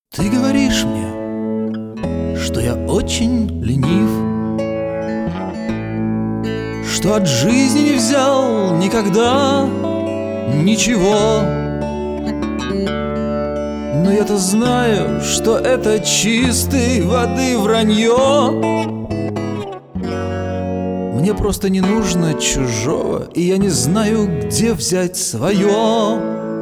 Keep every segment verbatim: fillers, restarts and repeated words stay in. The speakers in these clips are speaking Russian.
Ты говоришь мне, что я очень ленив, что от жизни не взял никогда ничего. Но я-то знаю, что это чистой воды вранье. Мне просто не нужно чужого, и я не знаю, где взять свое.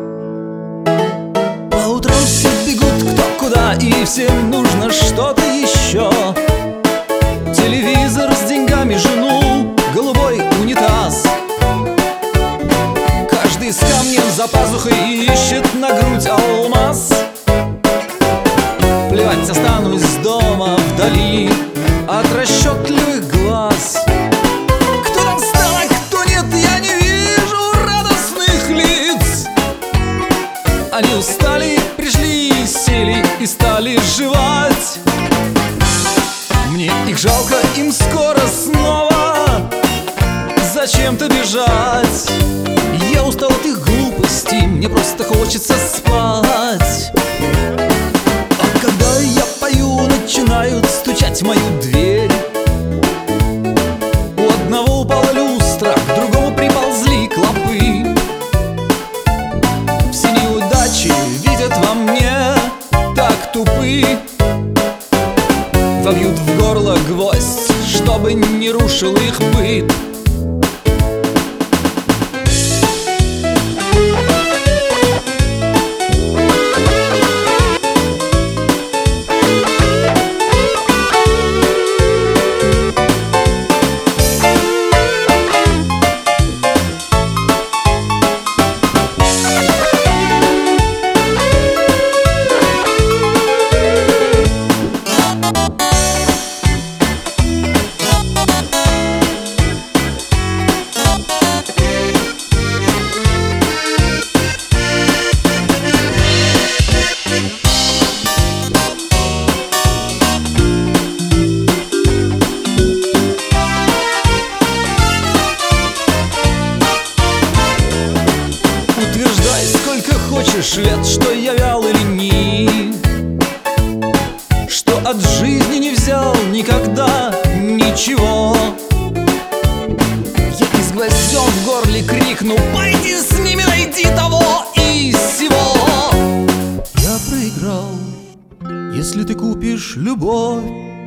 По утрам все бегут кто куда, и всем нужно что-то еще. Телевизор с деньгами, жену, голубой унитаз. Каждый с камнем за пазухой ищет на грудь алмаз. Плевать, останусь дома вдали от расчетливых глаз. Кто там встал, а кто нет, я не вижу радостных лиц. Они устали, пришли, сели и стали жевать. Мне их жалко, им скоро снова зачем-то бежать. Я устал от их глупостей, мне просто хочется спать. А когда я пою, начинают стучать в мою дверь. У одного упала люстра, к другому приползли клопы. Все неудачи видят во мне так тупы. Вобьют в горло гвоздь, чтобы не рушил их быт. Утверждай сколько хочешь лет, что я вял и ленив, что от жизни не взял никогда ничего. Я с гвоздем в горле крикну: пойди с ними, найди того и сего. Я проиграл, если ты купишь любовь